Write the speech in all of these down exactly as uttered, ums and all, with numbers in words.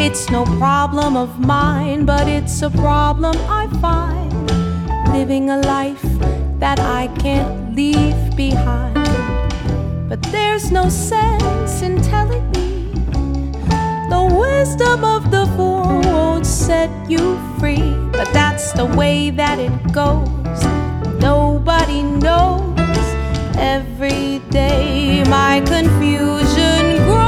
It's no problem of mine, but it's a problem I find, living a life that I can't leave behind. But there's no sense in telling me the wisdom of the fool won't set you free. But that's the way that it goes. Nobody knows. Every day my confusion grows.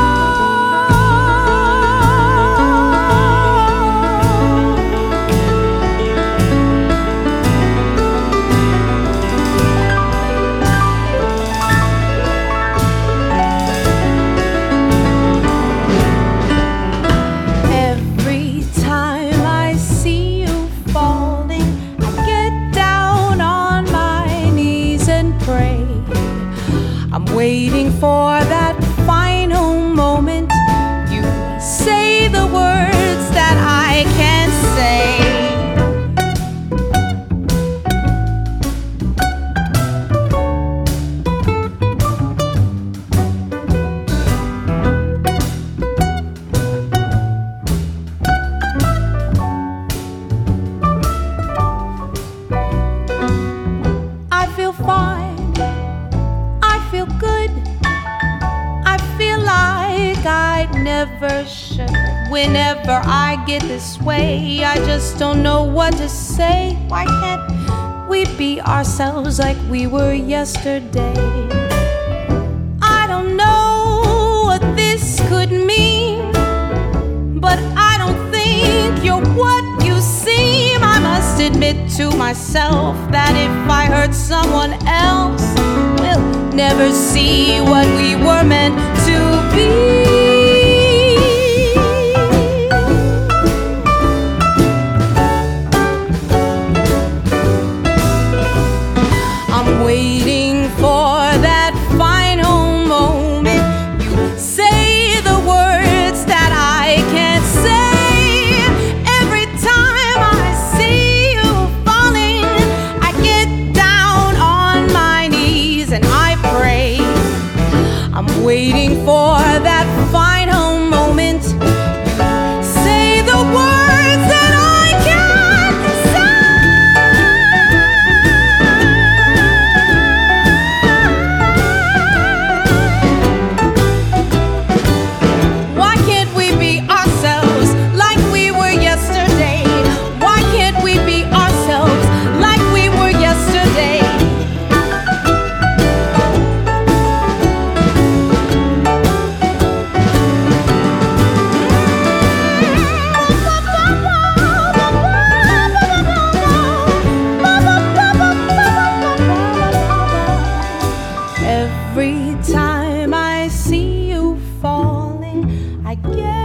Waiting for that final moment, you say the words that I can't say. I feel fine. Never should. Whenever I get this way, I just don't know what to say. Why can't we be ourselves like we were yesterday? I don't know what this could mean, but I don't think you're what you seem. I must admit to myself that if I hurt someone else, we'll never see what we were meant to be. Waiting for that final moment, you say the words that I can't say. Every time I see you falling, I get down on my knees and I pray. I'm waiting for that final moment, you say the words that I can't say. Every time I see you falling, I get